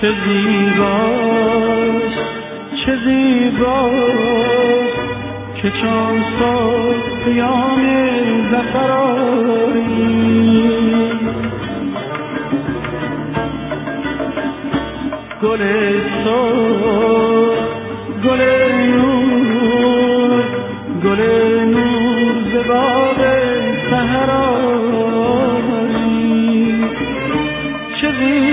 چه زیباست چه زیباست که چون صبح پیام ظفر آری. گل صبح گل نور گل نور ز باغ سحر آری. چه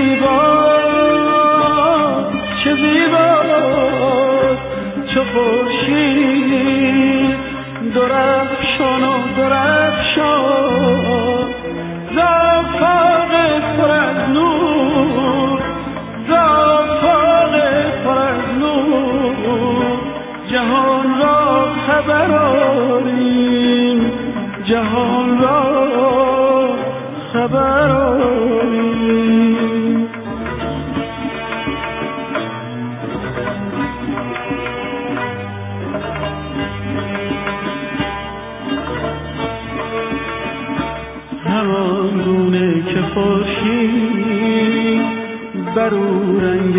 زیباست چه زیباست چه خورشید درفشان و درفشان ز آفاق پر از نور ز آفاق پر از نور جهان را خبر آریم جهان را خبر آریم. همان گونه که خورشید بر او رنگ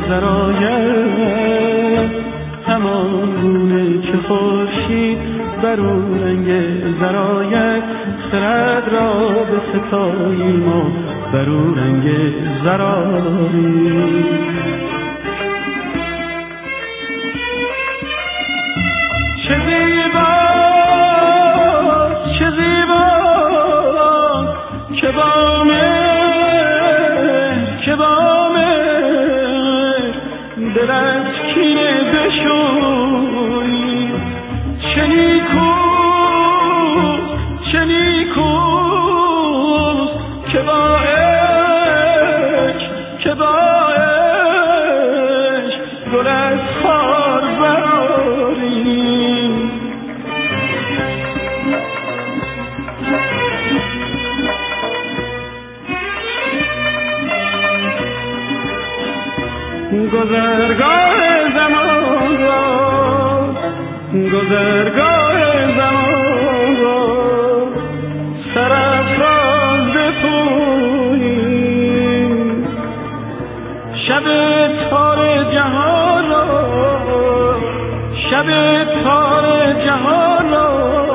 زراید همان گونه که خورشید بر او رنگ زراید خرد را به ستاییم و بر او رنگ زراریم. چه زیباست چه زیباست که با مهر دل از کینه بشویی. چه نیکوست چه نیکوست که با عشق گل از خار برآریم. گذرگاه زمان را سرافراز بپوییم. شب تار جهان را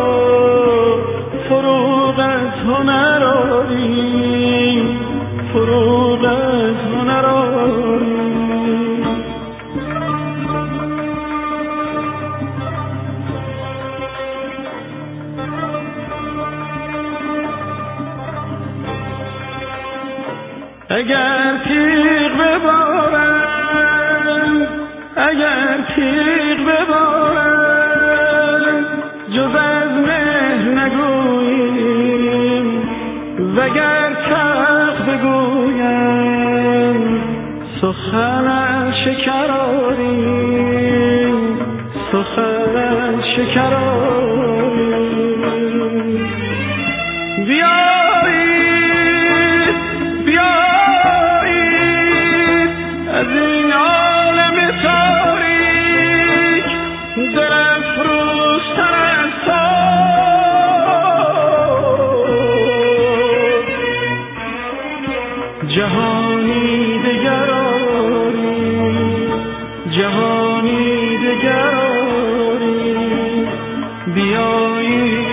فروغ از هنر آریم فروغ از هنر آریم. اگر تیغ ببارد جز از مهر نگوییم وگر تلخ بگویم سخن از شکر آریم سخن از شکر آریم. بیایید از این عالم تاریک دل افروزتر از تاب جهانی دگر آریم جهانی دگر آریم. بیایید